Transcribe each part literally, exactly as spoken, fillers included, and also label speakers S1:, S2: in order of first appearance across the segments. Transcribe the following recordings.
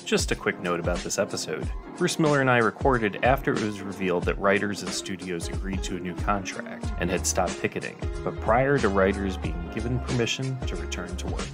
S1: Just a quick note about this episode. Bruce Miller and I recorded after it was revealed that writers and studios agreed to a new contract and had stopped picketing, but prior to writers being given permission to return to work.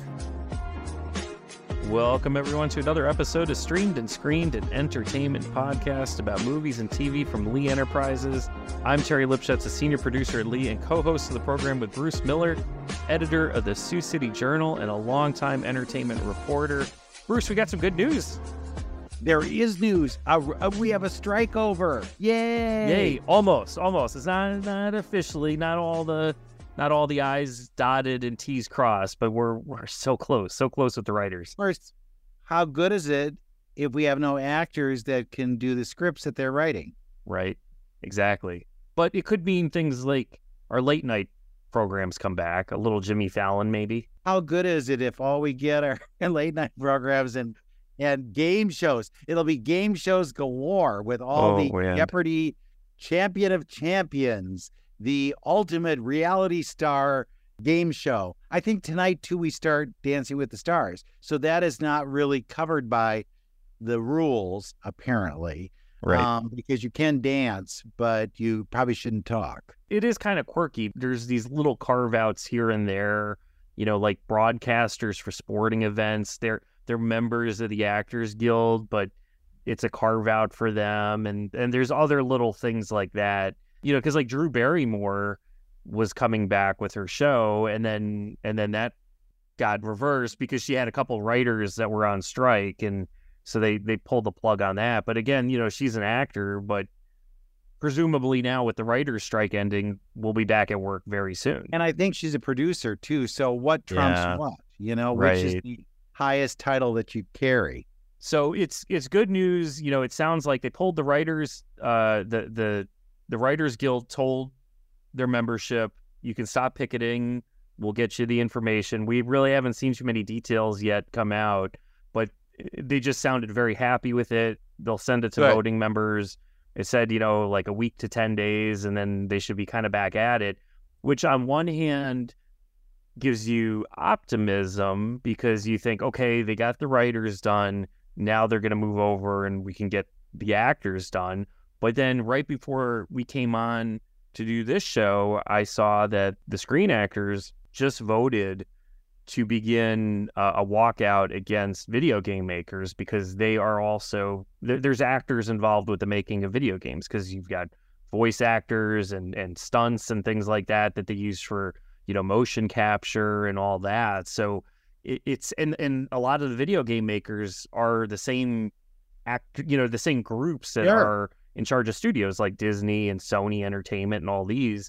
S2: Welcome everyone to another episode of Streamed and Screened, an entertainment podcast about movies and T V from Lee Enterprises. I'm Terry Lipschutz, a senior producer at Lee and co-host of the program with Bruce Miller, editor of the Sioux City Journal and a longtime entertainment reporter. Bruce, we got some good news.
S3: There is news. Uh, uh, we have a strike over. Yay!
S2: Yay! Almost, almost. It's not not officially, not all the not all the I's dotted and T's crossed, but we're we're so close, so close with the writers.
S3: First, how good is it if we have no actors that can do the scripts that they're writing?
S2: Right. Exactly. But it could mean things like our late night programs come back, a little Jimmy Fallon maybe.
S3: How good is it if all we get are late night programs and and game shows? It'll be game shows galore with all
S2: Oh,
S3: the
S2: man.
S3: Jeopardy champion of champions, the ultimate reality star game show. I think tonight, too, we start Dancing with the Stars. So that is not really covered by the rules, apparently.
S2: Right.
S3: Um, because you can dance, but you probably shouldn't talk.
S2: It is kind of quirky. There's these little carve outs here and there, you know, like broadcasters for sporting events. They're they're members of the Actors Guild, but it's a carve out for them. And and there's other little things like that, you know, because like Drew Barrymore was coming back with her show, and then and then that got reversed because she had a couple writers that were on strike, and so they they pulled the plug on that. But again, you know, she's an actor, but presumably now with the writer's strike ending, we'll be back at work very soon.
S3: And I think she's a producer, too. So what trumps
S2: Yeah.
S3: what? You know, which
S2: Right.
S3: is the highest title that you carry?
S2: So it's it's good news. You know, it sounds like they pulled the writers, uh, the the the Writers Guild told their membership, you can stop picketing. We'll get you the information. We really haven't seen too many details yet come out, but they just sounded very happy with it. They'll send it to
S3: Good.
S2: voting members. It said, you know, like a week to ten days, and then they should be kind of back at it, which on one hand gives you optimism because you think, okay, they got the writers done. Now they're going to move over and we can get the actors done. But then right before we came on to do this show, I saw that the Screen Actors just voted to begin uh, a walkout against video game makers because they are also, there, there's actors involved with the making of video games because you've got voice actors and, and stunts and things like that that they use for, you know, motion capture and all that. So it, it's, and, and a lot of the video game makers are the same act, you know, the same groups that
S3: Sure.
S2: are in charge of studios like Disney and Sony Entertainment and all these.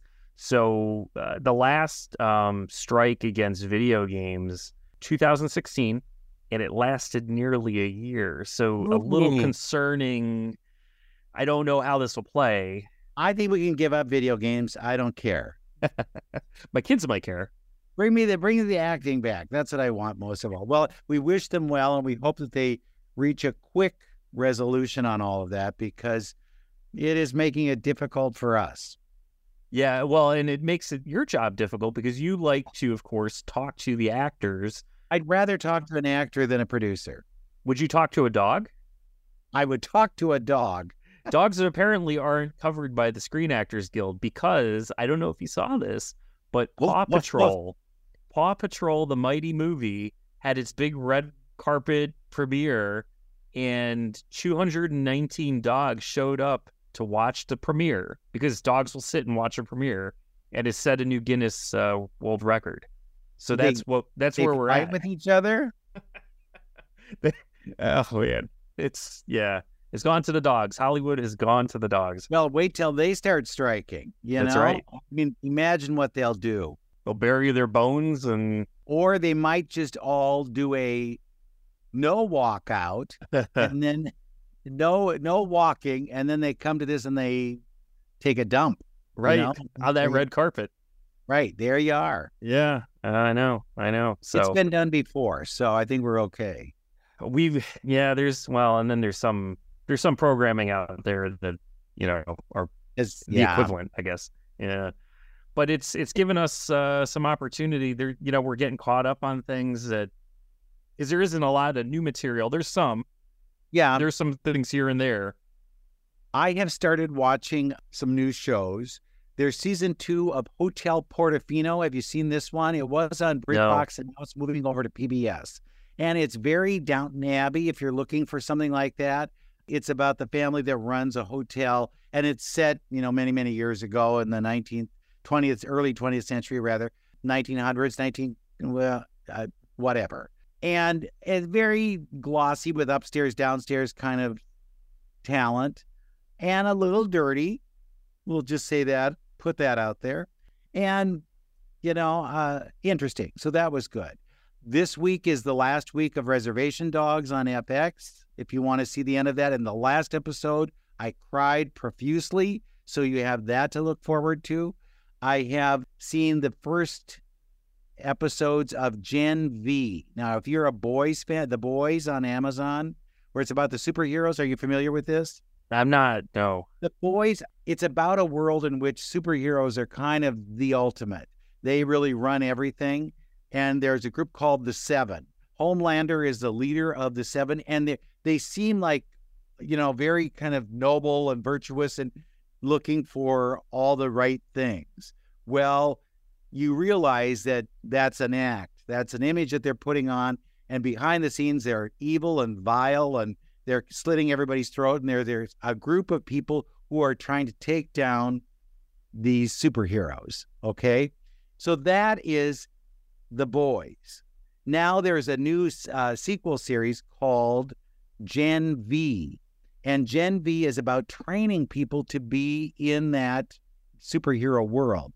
S2: So uh, the last um, strike against video games, two thousand sixteen, and it lasted nearly a year. So a little
S3: Ooh.
S2: concerning. I don't know how this will play.
S3: I think we can give up video games. I don't care.
S2: My kids might care.
S3: Bring me the bring the acting back. That's what I want most of all. Well, we wish them well, and we hope that they reach a quick resolution on all of that because it is making it difficult for us.
S2: Yeah, well, and it makes it your job difficult because you like to, of course, talk to the actors.
S3: I'd rather talk to an actor than a producer.
S2: Would you talk to a dog?
S3: I would talk to a dog.
S2: Dogs apparently aren't covered by the Screen Actors Guild because, I don't know if you saw this, but
S3: Woof,
S2: Paw
S3: woof, woof.
S2: Patrol, Paw Patrol, the mighty movie, had its big red carpet premiere, and two hundred nineteen dogs showed up to watch the premiere because dogs will sit and watch a premiere, and it set a new Guinness uh, World Record. So
S3: They-
S2: that's what that's
S3: They
S2: where we're
S3: fight
S2: at.
S3: with each other.
S2: Oh man, it's yeah, it's gone to the dogs. Hollywood has gone to the dogs.
S3: Well, wait till they start striking. You
S2: That's
S3: know,
S2: right.
S3: I mean, imagine what they'll do.
S2: They'll bury their bones and
S3: Or they might just all do a no walkout and then no no walking, and then they come to this and they take a dump. you
S2: right
S3: know?
S2: on that red carpet.
S3: Right, there you are.
S2: Yeah, I know, I know. So
S3: It's been done before, so I think we're okay.
S2: we've yeah, there's well, and then there's some there's some programming out there that you know are
S3: It's,
S2: the
S3: yeah,
S2: equivalent, I guess. Yeah, but it's it's given us uh, some opportunity. There, you know, we're getting caught up on things that is there isn't a lot of new material. There's some,
S3: Yeah.
S2: There's some things here and there.
S3: I have started watching some new shows. There's season two of Hotel Portofino. Have you seen this one? It was on BritBox, no. And now it's moving over to P B S. And it's very Downton Abbey if you're looking for something like that. It's about the family that runs a hotel, and it's set, you know, many, many years ago in the nineteenth, twentieth, early twentieth century, rather, nineteen hundreds, nineteen, well, uh, whatever. And it's very glossy with upstairs, downstairs kind of talent, and a little dirty. We'll just say that, put that out there. And, you know, uh, interesting. So that was good. This week is the last week of Reservation Dogs on F X. If you want to see the end of that, in the last episode, I cried profusely. So you have that to look forward to. I have seen the first episodes of Gen V. Now, if you're a Boys fan, The Boys on Amazon, where it's about the superheroes, are you familiar with this?
S2: I'm not, no.
S3: The Boys, it's about a world in which superheroes are kind of the ultimate. They really run everything. And there's a group called the Seven. Homelander is the leader of the Seven, and they, they seem like, you know, very kind of noble and virtuous and looking for all the right things. Well, you realize that that's an act. That's an image that they're putting on, and behind the scenes, they're evil and vile, and they're slitting everybody's throat, and there, there's a group of people who are trying to take down these superheroes, okay? So that is The Boys. Now there's a new uh, sequel series called Gen V, and Gen V is about training people to be in that superhero world.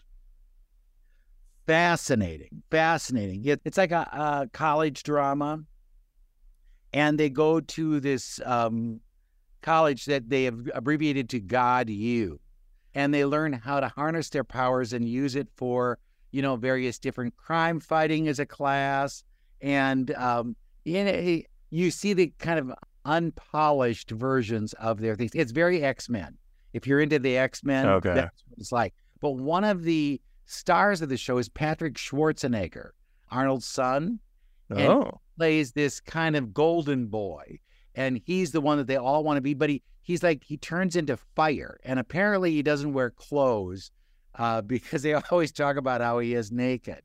S3: Fascinating, fascinating. It, it's like a, a college drama, and they go to this um, college that they have abbreviated to God U, and they learn how to harness their powers and use it for, you know, various different crime fighting as a class. And um, in a, you see the kind of unpolished versions of their things. It's very X-Men. If you're into the X-Men,
S2: okay,
S3: that's what it's like. But one of the stars of the show is Patrick Schwarzenegger, Arnold's son. And
S2: oh,
S3: he plays this kind of golden boy. And he's the one that they all want to be. But he he's like, he turns into fire. And apparently he doesn't wear clothes. Uh, because they always talk about how he is naked.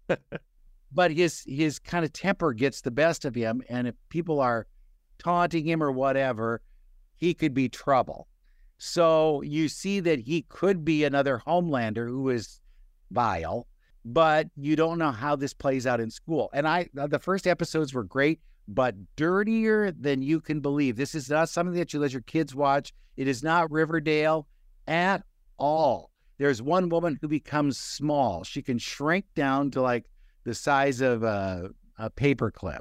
S3: But his his kind of temper gets the best of him, and if people are taunting him or whatever, he could be trouble. So you see that he could be another Homelander who is vile, but you don't know how this plays out in school. And I the first episodes were great, but dirtier than you can believe. This is not something that you let your kids watch. It is not Riverdale at all. There's one woman who becomes small. She can shrink down to like the size of a, a paperclip.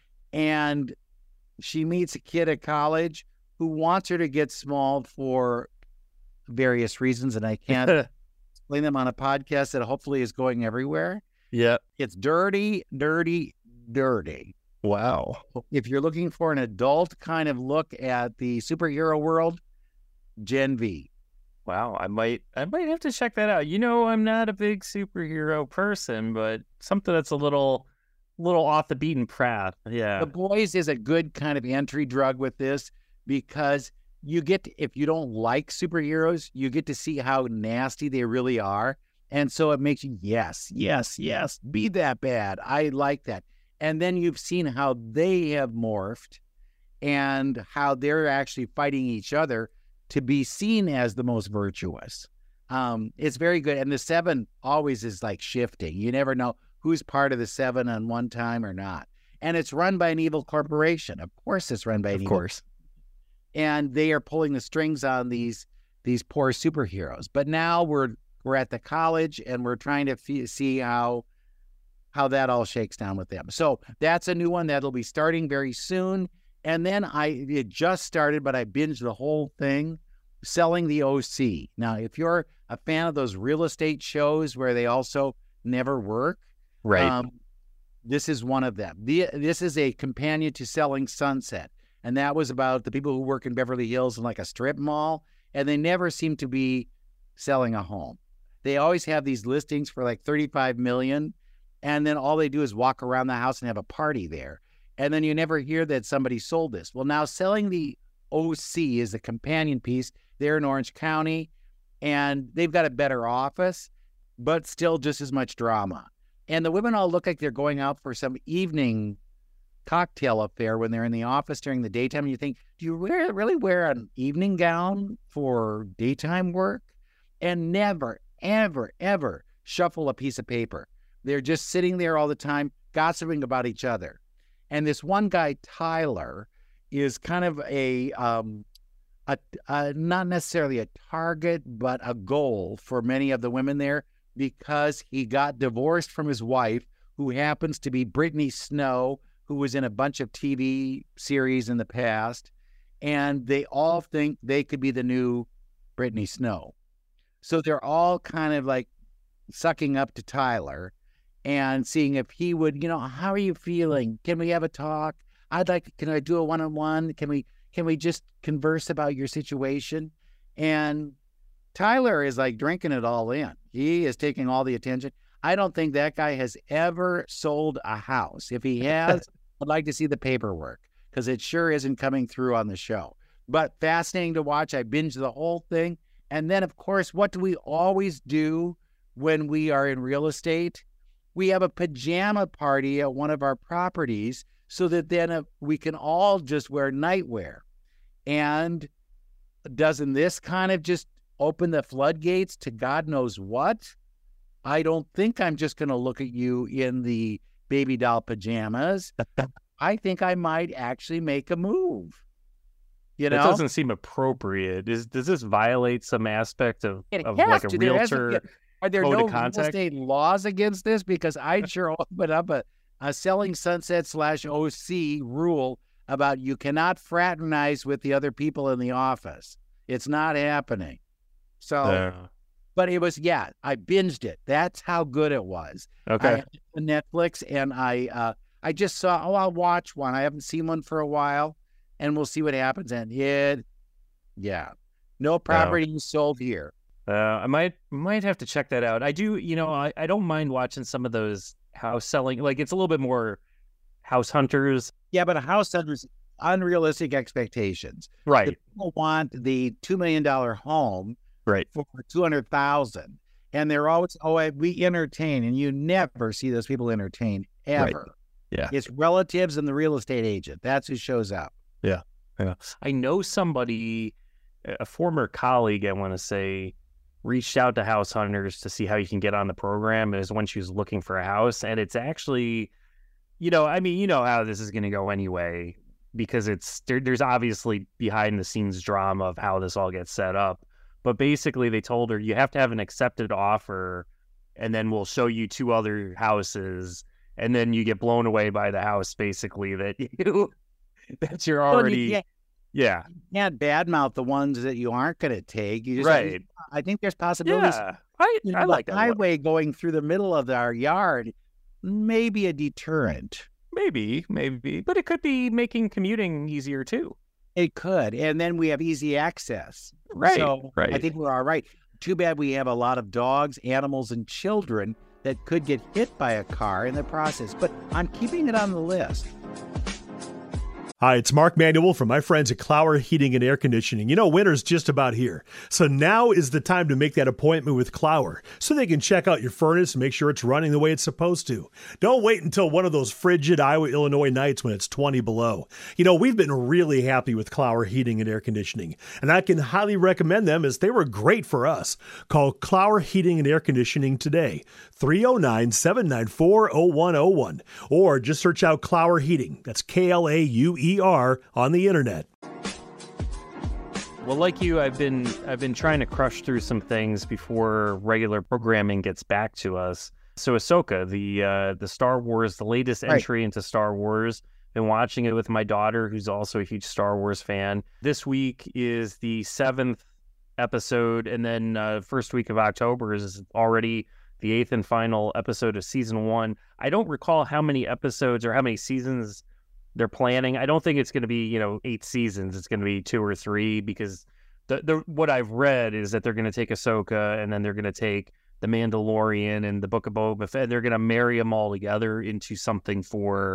S3: And she meets a kid at college who wants her to get small for various reasons. And I can't explain them on a podcast that hopefully is going everywhere.
S2: Yeah.
S3: It's dirty, dirty, dirty.
S2: Wow.
S3: If you're looking for an adult kind of look at the superhero world, Gen V.
S2: Wow, I might I might have to check that out. You know, I'm not a big superhero person, but something that's a little little off the beaten path. Yeah.
S3: The Boys is a good kind of entry drug with this, because you get to, if you don't like superheroes, you get to see how nasty they really are. And so it makes you, yes, yes, yes, be that bad. I like that. And then you've seen how they have morphed and how they're actually fighting each other to be seen as the most virtuous. Um, it's very good. And the Seven always is like shifting. You never know who's part of the Seven on one time or not. And it's run by an evil corporation. Of course it's run by an
S2: of
S3: evil
S2: course.
S3: And they are pulling the strings on these these poor superheroes. But now we're we're at the college, and we're trying to f- see how how that all shakes down with them. So that's a new one that'll be starting very soon. And then I it just started, but I binged the whole thing, Selling the O C. Now, if you're a fan of those real estate shows where they also never work,
S2: right?
S3: Um, this is one of them. The, this is a companion to Selling Sunset. And that was about the people who work in Beverly Hills in like a strip mall, and they never seem to be selling a home. They always have these listings for like thirty-five million dollars, and then all they do is walk around the house and have a party there. And then you never hear that somebody sold this. Well, now selling the O C is a companion piece. They're in Orange County, and they've got a better office, but still just as much drama. And the women all look like they're going out for some evening cocktail affair when they're in the office during the daytime. And you think, do you wear, really wear an evening gown for daytime work? And never, ever, ever shuffle a piece of paper. They're just sitting there all the time, gossiping about each other. And this one guy, Tyler, is kind of a, um, a, a not necessarily a target, but a goal for many of the women there, because he got divorced from his wife, who happens to be Brittany Snow, who was in a bunch of T V series in the past. And they all think they could be the new Brittany Snow. So they're all kind of like sucking up to Tyler and seeing if he would, you know, how are you feeling? Can we have a talk? I'd like, can I do a one-on-one? Can we, can we just converse about your situation? And Tyler is like drinking it all in. He is taking all the attention. I don't think that guy has ever sold a house. If he has, I'd like to see the paperwork, because it sure isn't coming through on the show. But fascinating to watch. I binged the whole thing. And then, of course, what do we always do when we are in real estate? We have a pajama party at one of our properties so that then uh, we can all just wear nightwear. And doesn't this kind of just open the floodgates to God knows what? I don't think I'm just going to look at you in the baby doll pajamas. I think I might actually make a move. You know,
S2: it doesn't seem appropriate. Is does this violate some aspect of,
S3: it
S2: of
S3: has
S2: like a
S3: to. There
S2: realtor?
S3: hasn't- Are there
S2: code
S3: no
S2: of
S3: real
S2: contact?
S3: estate laws against this? Because I'd sure open up a, a selling sunset slash O C rule about you cannot fraternize with the other people in the office. It's not happening. So,
S2: Uh,
S3: but it was, yeah, I binged it. That's how good it was. I
S2: okay.
S3: had it on Netflix, and I uh, I just saw, oh, I'll watch one. I haven't seen one for a while, and we'll see what happens. And it, yeah, no property sold here.
S2: Uh, I might might have to check that out. I do, you know, I, I don't mind watching some of those house selling. Like, it's a little bit more house hunters.
S3: Yeah, but a house has unrealistic expectations.
S2: Right.
S3: The people want the two million dollar home
S2: Right.
S3: for two hundred thousand dollars. And they're always, oh, I, we entertain. And you never see those people entertain, ever.
S2: Yeah.
S3: It's relatives and the real estate agent. That's who shows up.
S2: Yeah. I know somebody, a former colleague, I want to say, reached out to house hunters to see how you can get on the program. It was when she was looking for a house. And it's actually, you know, I mean, you know how this is going to go anyway, because it's there, there's obviously behind the scenes drama of how this all gets set up. But basically, they told her you have to have an accepted offer, and then we'll show you two other houses, and then you get blown away by the house, basically, that you that you're
S3: Well,
S2: already,
S3: you can't,
S2: yeah,
S3: you can't badmouth the ones that you aren't going to take. You just,
S2: right,
S3: I think there's possibilities.
S2: yeah. I
S3: You know,
S2: I like
S3: the
S2: that one.
S3: highway going through the middle of our yard may be a deterrent.
S2: Maybe, maybe, but it could be making commuting easier too.
S3: It could. And then we have easy access.
S2: Right,
S3: So
S2: right.
S3: I think we're all right. Too bad we have a lot of dogs, animals, and children that could get hit by a car in the process. But I'm keeping it on the list.
S4: Hi, it's Mark Manuel from my friends at Clower Heating and Air Conditioning. You know, winter's just about here. So now is the time to make that appointment with Clower so they can check out your furnace and make sure it's running the way it's supposed to. Don't wait until one of those frigid Iowa, Illinois nights when it's twenty below. You know, we've been really happy with Clower Heating and Air Conditioning, and I can highly recommend them as they were great for us. Call Clower Heating and Air Conditioning today, three oh nine, seven nine four, oh one oh one, or just search out Clower Heating. That's K L A U E R on the internet.
S2: Well, like you, I've been I've been trying to crush through some things before regular programming gets back to us. So Ahsoka, the uh, the Star Wars, the latest
S3: Right.
S2: entry into Star Wars. Been watching it with my daughter, who's also a huge Star Wars fan. This week is the seventh episode, and then uh, first week of October is already the eighth and final episode of season one. I don't recall how many episodes or how many seasons they're planning. I don't think it's going to be, you know, eight seasons. It's going to be two or three, because the, the what I've read is that they're going to take Ahsoka, and then they're going to take the Mandalorian and the Book of Boba Fett, and they're going to marry them all together into something for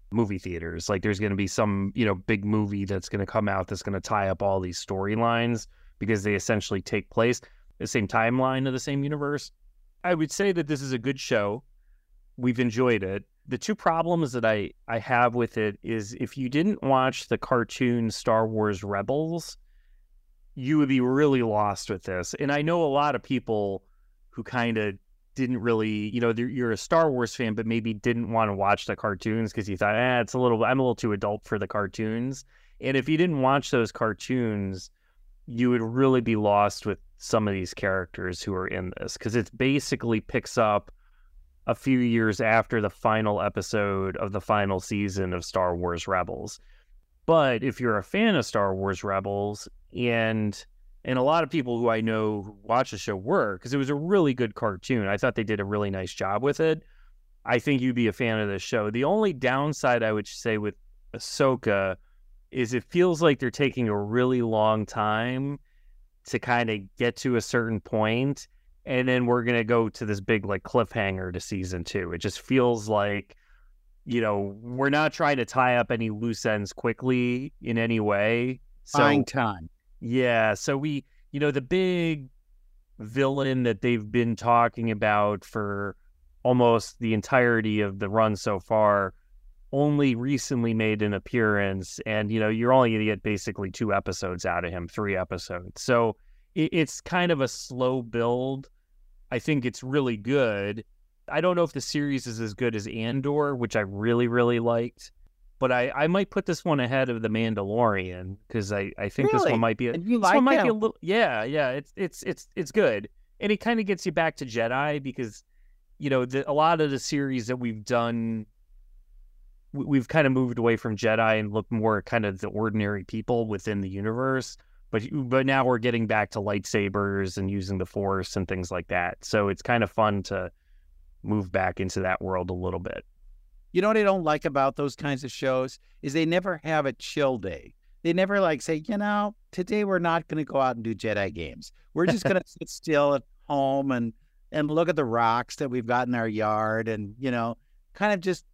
S2: movie theaters. Like there's going to be some, you know, big movie that's going to come out that's going to tie up all these storylines because they essentially take place the same timeline of the same universe. I would say that this is a good show. We've enjoyed it. The two problems that I, I have with it is if you didn't watch the cartoon Star Wars Rebels, you would be really lost with this. And I know a lot of people who kind of didn't really, you know, you're a Star Wars fan, but maybe didn't want to watch the cartoons because you thought, eh, it's a little, I'm a little too adult for the cartoons. And if you didn't watch those cartoons, you would really be lost with some of these characters who are in this because it basically picks up a few years after the final episode of the final season of Star Wars Rebels. But if you're a fan of Star Wars Rebels, and and a lot of people who I know who watch the show were, because it was a really good cartoon. I thought they did a really nice job with it. I think you'd be a fan of this show. The only downside I would say with Ahsoka is it feels like they're taking a really long time to kind of get to a certain point, and then we're going to go to this big like cliffhanger to season two. It just feels like, you know, we're not trying to tie up any loose ends quickly in any way. So,
S3: Buying time.
S2: Yeah. So we, you know, the big villain that they've been talking about for almost the entirety of the run so far only recently made an appearance. And, you know, you're only going to get basically two episodes out of him, three episodes. So it, it's kind of a slow build. I think it's really good. I don't know if the series is as good as Andor, which I really, really liked. But I, I might put this one ahead of The Mandalorian because I, I think
S3: Really?
S2: this one might be a,
S3: And you
S2: this
S3: like
S2: one might
S3: that?
S2: be a little yeah yeah it's it's it's it's good, and it kind of gets you back to Jedi because, you know, the, a lot of the series that we've done, we, we've kind of moved away from Jedi and looked more at kind of the ordinary people within the universe. But but now we're getting back to lightsabers and using the Force and things like that. So it's kind of fun to move back into that world a little bit.
S3: You know what I don't like about those kinds of shows is they never have a chill day. They never like say, you know, today we're not going to go out and do Jedi games. We're just going to sit still at home and, and look at the rocks that we've got in our yard and, you know, kind of just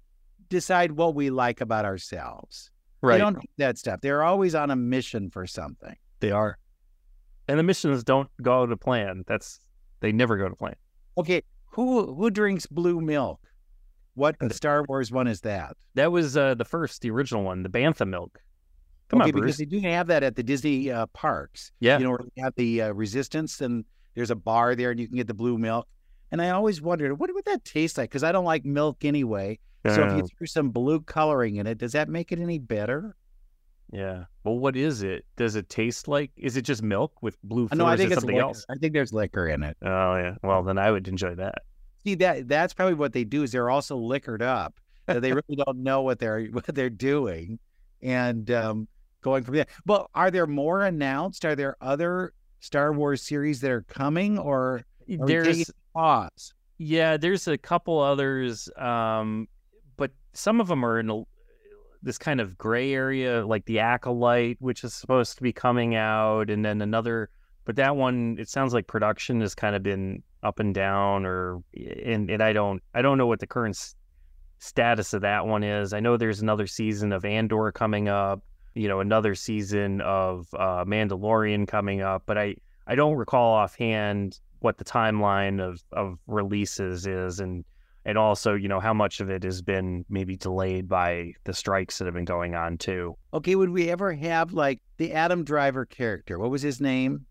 S3: decide what we like about ourselves. They don't do that stuff. They're always on a mission for something.
S2: They are. And the missions don't go to plan. That's, they never go to plan.
S3: Okay, who who drinks blue milk? What Star Wars one is that?
S2: That was uh, the first, the original one, the Bantha milk. Come
S3: okay,
S2: on, Bruce.
S3: because they do have that at the Disney uh, parks.
S2: Yeah.
S3: You know, where they have the uh, Resistance, and there's a bar there, and you can get the blue milk. And I always wondered, what would that taste like? Because I don't like milk anyway. So if you
S2: Yeah.
S3: threw some blue coloring in it, does that make it any better?
S2: Yeah. Well, what is it? Does it taste like, is it just milk with blue
S3: Uh, No,
S2: or
S3: I
S2: is
S3: think
S2: it
S3: it's
S2: something
S3: liquor.
S2: else?
S3: I think there's liquor in it.
S2: Oh, yeah. Well, then I would enjoy that.
S3: See, that that's probably what they do is they're also liquored up. Uh, they really don't know what they're what they're doing, and um, going from there. But are there more announced? Are there other Star Wars series that are coming, or are we taking
S2: There's,
S3: a pause?
S2: yeah, there's a couple others, um, but some of them are in a, this kind of gray area, like the Acolyte, which is supposed to be coming out, and then another, but that one, it sounds like production has kind of been up and down, or and, and I don't I don't know what the current s- status of that one is. I know there's another season of Andor coming up, you know, another season of uh, Mandalorian coming up, but I I don't recall offhand what the timeline of, of releases is, and and also, you know, how much of it has been maybe delayed by the strikes that have been going on too.
S3: Okay, would we ever have like the Adam Driver character? What was his name?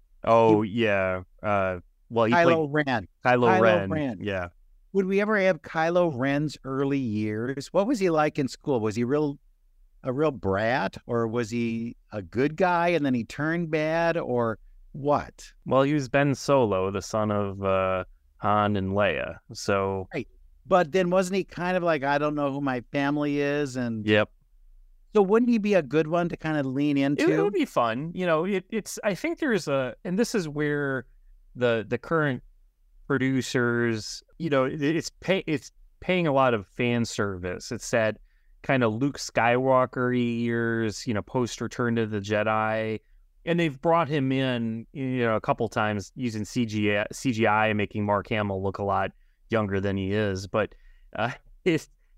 S2: Oh yeah, uh, well he
S3: Kylo
S2: played
S3: Ren.
S2: Kylo,
S3: Kylo
S2: Ren.
S3: Ren.
S2: Yeah,
S3: Would we ever have Kylo Ren's early years? What was he like in school? Was he real a real brat, or was he a good guy and then he turned bad, or what?
S2: well he was Ben Solo, the son of uh, Han and Leia. So
S3: But then wasn't he kind of like, I don't know who my family is? And
S2: yep,
S3: so wouldn't he be a good one to kind of lean
S2: it,
S3: into?
S2: it would be fun. You know, it, it's I think there's a, and this is where the the current producers, you know, it, it's pay it's paying a lot of fan service. It's that kind of Luke Skywalker years, you know, post Return to the Jedi. And they've brought him in, you know, a couple times using C G I, C G I and making Mark Hamill look a lot younger than he is. But uh, it's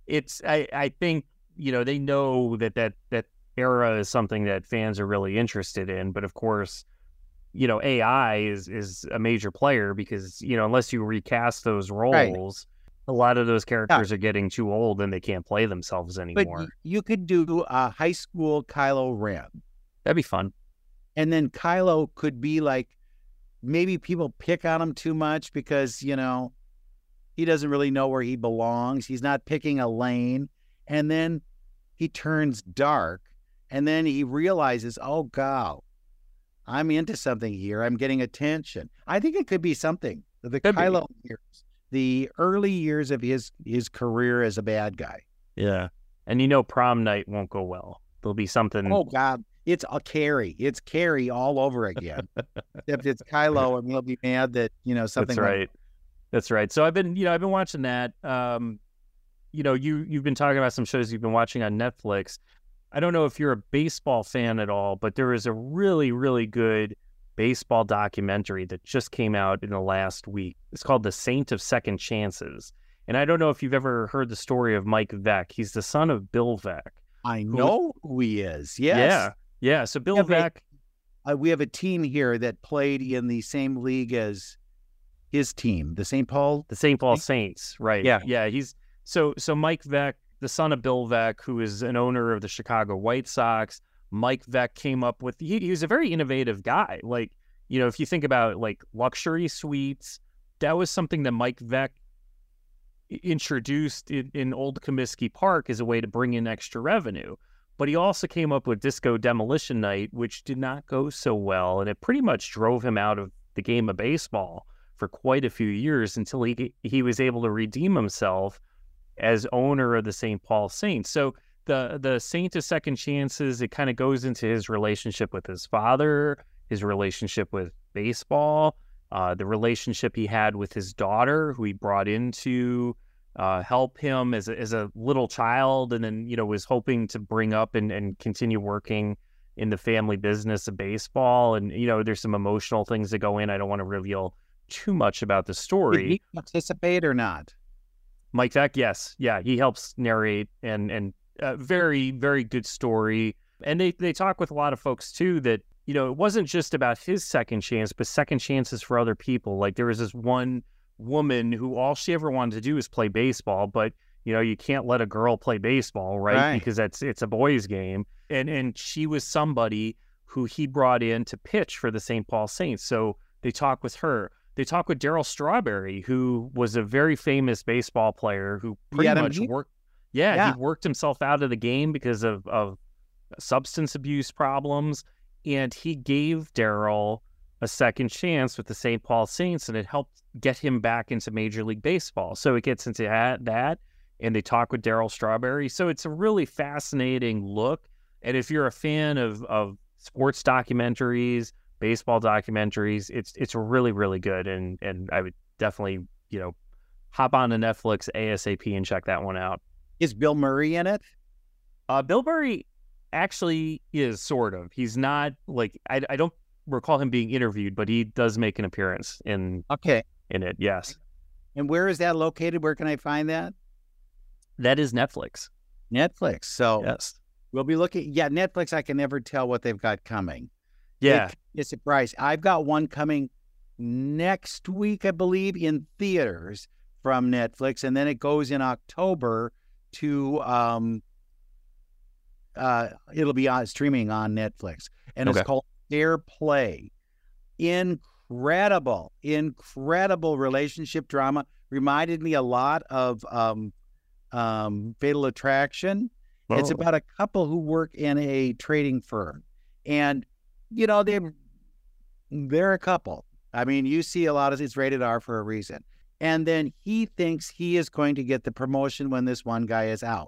S2: it's I, I think, you know, they know that, that that era is something that fans are really interested in. But of course, you know, A I is is a major player because, you know, unless you recast those roles, right. a lot of those characters yeah. are getting too old and they can't play themselves anymore.
S3: But you could do a high school Kylo Ren.
S2: That'd be fun.
S3: And then Kylo could be like, maybe people pick on him too much because, you know, he doesn't really know where he belongs. He's not picking a lane. And then he turns dark. And then he realizes, oh, God, I'm into something here. I'm getting attention. I think it could be something. The could Kylo be. years, the early years of his, his career as a bad guy.
S2: Yeah. And you know prom night won't go well. There'll be something.
S3: Oh, God. It's a Carrie. It's Carrie all over again. If it's Kylo, and we'll be mad that, you know, something.
S2: That's right.
S3: Like...
S2: That's right. So I've been, you know, I've been watching that. Um, you know, you you've been talking about some shows you've been watching on Netflix. I don't know if you're a baseball fan at all, but there is a really, really good baseball documentary that just came out in the last week. It's called The Saint of Second Chances. And I don't know if you've ever heard the story of Mike Veeck. He's the son of Bill Veeck.
S3: I know who, who he is. Yes.
S2: Yeah. Yeah. So Bill Veeck.
S3: A, uh, we have a team here that played in the same league as his team, the Saint Paul.
S2: The Saint Paul Saints. Right.
S3: Yeah.
S2: Yeah. He's so, so Mike Veeck, the son of Bill Veeck, who is an owner of the Chicago White Sox. Mike Veeck came up with, he, he was a very innovative guy. Like, you know, if you think about like luxury suites, that was something that Mike Veeck introduced in, in Old Comiskey Park as a way to bring in extra revenue. But he also came up with Disco Demolition Night, which did not go so well. And it pretty much drove him out of the game of baseball for quite a few years until he he was able to redeem himself as owner of the Saint Paul Saints. So the the Saint of Second Chances, it kind of goes into his relationship with his father, his relationship with baseball, uh, the relationship he had with his daughter, who he brought into uh, help him as a, as a little child, and then, you know, was hoping to bring up and, and continue working in the family business of baseball. And, you know, there's some emotional things that go in. I don't want to reveal too much about the story.
S3: Did he participate or not?
S2: Mike Veeck, yes. Yeah, he helps narrate, and and uh, very, very good story. And they, they talk with a lot of folks, too, that, you know, it wasn't just about his second chance, but second chances for other people. Like there was this one woman who all she ever wanted to do is play baseball, but, you know, you can't let a girl play baseball, right?
S3: right.
S2: Because that's it's a boys' game. And and she was somebody who he brought in to pitch for the Saint Paul Saints. So they talk with her. They talk with Darryl Strawberry, who was a very famous baseball player who pretty much worked. Yeah, yeah, he worked himself out of the game because of, of substance abuse problems. And he gave Darryl a second chance with the Saint Paul Saints, and it helped get him back into Major League Baseball. So it gets into that, and they talk with Darryl Strawberry. So it's a really fascinating look. And if you're a fan of, of sports documentaries, baseball documentaries, it's it's really, really good. And and I would definitely, you know, hop on to Netflix ASAP and check that one out.
S3: Is Bill Murray in it?
S2: Uh, Bill Murray actually is, sort of. He's not, like, I, I don't recall him being interviewed, but he does make an appearance in
S3: okay
S2: in it, yes.
S3: And where is that located? Where can I find that?
S2: That is Netflix.
S3: Netflix. So
S2: yes,
S3: we'll be looking. Yeah, Netflix, I can never tell what they've got coming.
S2: Yeah.
S3: It, it's a surprise. I've got one coming next week, I believe, in theaters from Netflix, and then it goes in October to, um, uh, it'll be on streaming on Netflix, and okay. It's called Fair Play. Incredible, incredible relationship drama. Reminded me a lot of um, um, Fatal Attraction. Oh. It's about a couple who work in a trading firm, and you know they they're a couple. I mean, you see a lot of it's rated R for a reason. And then he thinks he is going to get the promotion when this one guy is out,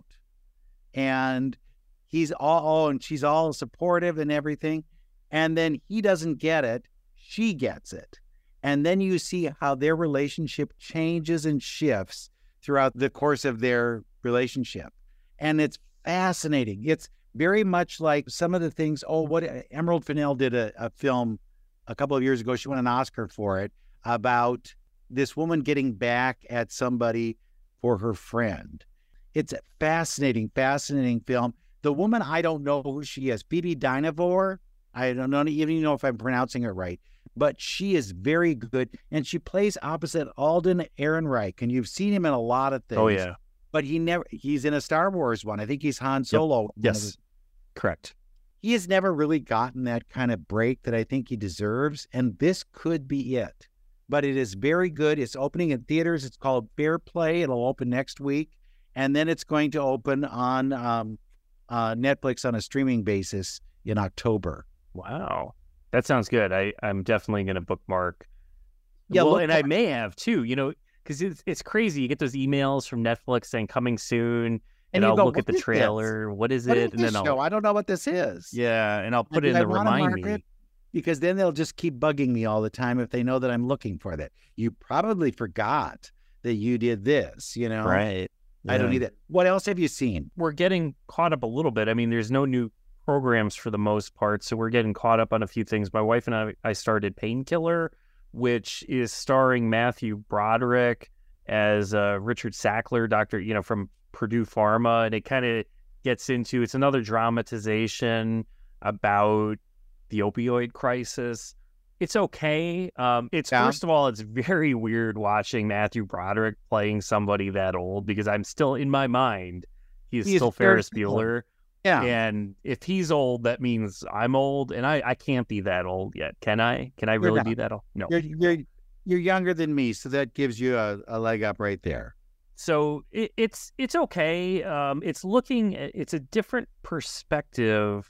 S3: and he's all oh, and she's all supportive and everything. And then he doesn't get it. She gets it. And then you see how their relationship changes and shifts throughout the course of their relationship. And it's fascinating. It's very much like some of the things, oh, what Emerald Fennell did a, a film a couple of years ago. She won an Oscar for it, about this woman getting back at somebody for her friend. It's a fascinating, fascinating film. The woman, I don't know who she is, Phoebe Dynevor. I don't know, even know if I'm pronouncing it right, but she is very good, and she plays opposite Alden Ehrenreich, and you've seen him in a lot of things.
S2: Oh yeah,
S3: but he never. He's in a Star Wars one. I think he's Han Solo.
S2: Yep. Yes, correct.
S3: He has never really gotten that kind of break that I think he deserves, and this could be it. But it is very good. It's opening in theaters. It's called Fair Play. It'll open next week, and then it's going to open on um, uh, Netflix on a streaming basis in October.
S2: Wow. That sounds good. I, I'm definitely going to bookmark.
S3: Yeah,
S2: well,
S3: look
S2: and
S3: for-
S2: I may have too, you know, because it's, it's crazy. You get those emails from Netflix saying coming soon, and,
S3: And you
S2: I'll
S3: go,
S2: look at
S3: "What
S2: the
S3: is this?
S2: trailer. What is
S3: What
S2: it?
S3: is
S2: And
S3: this
S2: then
S3: show?
S2: I'll,
S3: I don't know what this is.
S2: yeah, and I'll put
S3: And
S2: it
S3: do
S2: in
S3: I
S2: the
S3: wanna
S2: remind
S3: mark
S2: me.
S3: it? Because then they'll just keep bugging me all the time if they know that I'm looking for that. You probably forgot that you did this, you know?
S2: Right.
S3: I don't
S2: Yeah.
S3: need that. What else have you seen?
S2: We're getting caught up a little bit. I mean, there's no new programs for the most part, so we're getting caught up on a few things. My wife and I, I started Painkiller, which is starring Matthew Broderick as uh, Richard Sackler, doctor, you know, from Purdue Pharma, and it kind of gets into, it's another dramatization about the opioid crisis. It's okay. Um, it's
S3: Yeah.
S2: first of all, it's very weird watching Matthew Broderick playing somebody that old, because I'm still in my mind, he's
S3: He's
S2: still
S3: very
S2: Ferris Bueller.
S3: Yeah.
S2: And if he's old, that means I'm old, and I, I can't be that old yet. Can I? Can I really
S3: not.
S2: be that old? No.
S3: You're, you're, you're younger than me, so that gives you a, a leg up right there.
S2: So it, it's it's okay. Um, it's looking. It's a different perspective